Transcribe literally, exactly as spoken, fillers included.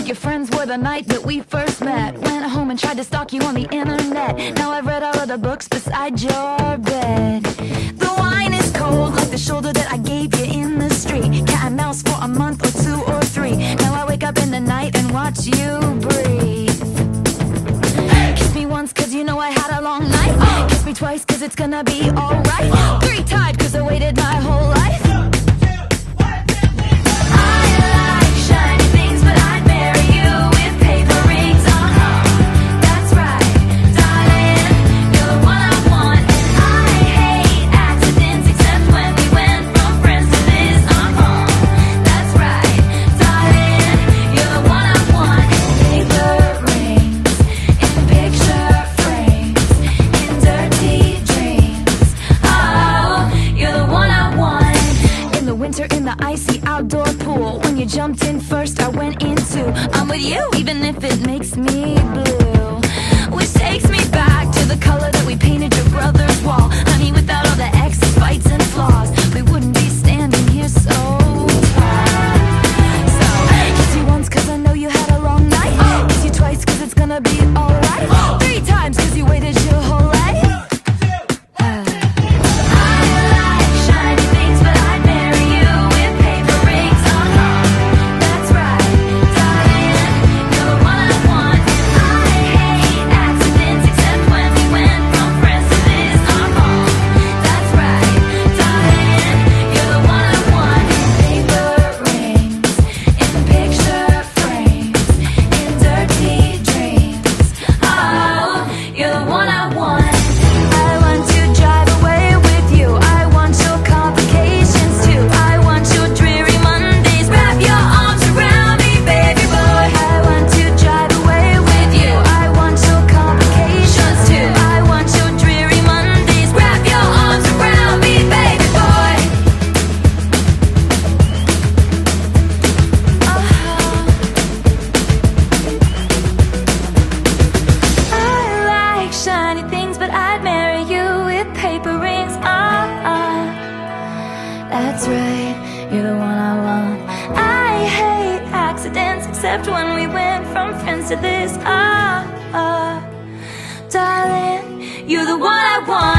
your friends were the night that we first met. Went home and tried to stalk you on the internet. Now I've read all of the books beside your bed. The wine is cold like the shoulder that I gave you in the street. Cat and mouse for a month or two or three. Now I wake up in the night and watch you breathe. Kiss me once cause you know I had a long night. Kiss me twice cause it's gonna be alright. Three tied cause I waited my whole life. In the icy outdoor pool, when you jumped in first, I went in too. I'm with you, even if it makes me blue. Which takes me back to the color that we painted your brother's wall. Honey, without all the exes, fights and flaws, we wouldn't be standing here so tall. So, kiss you once cause I know you had a long night. Kiss you twice cause it's gonna be alright. Three times cause you waited your whole life. That's right, you're the one I want. I hate accidents, except when we went from friends to this. Ah, ah, darling, you're the one I want.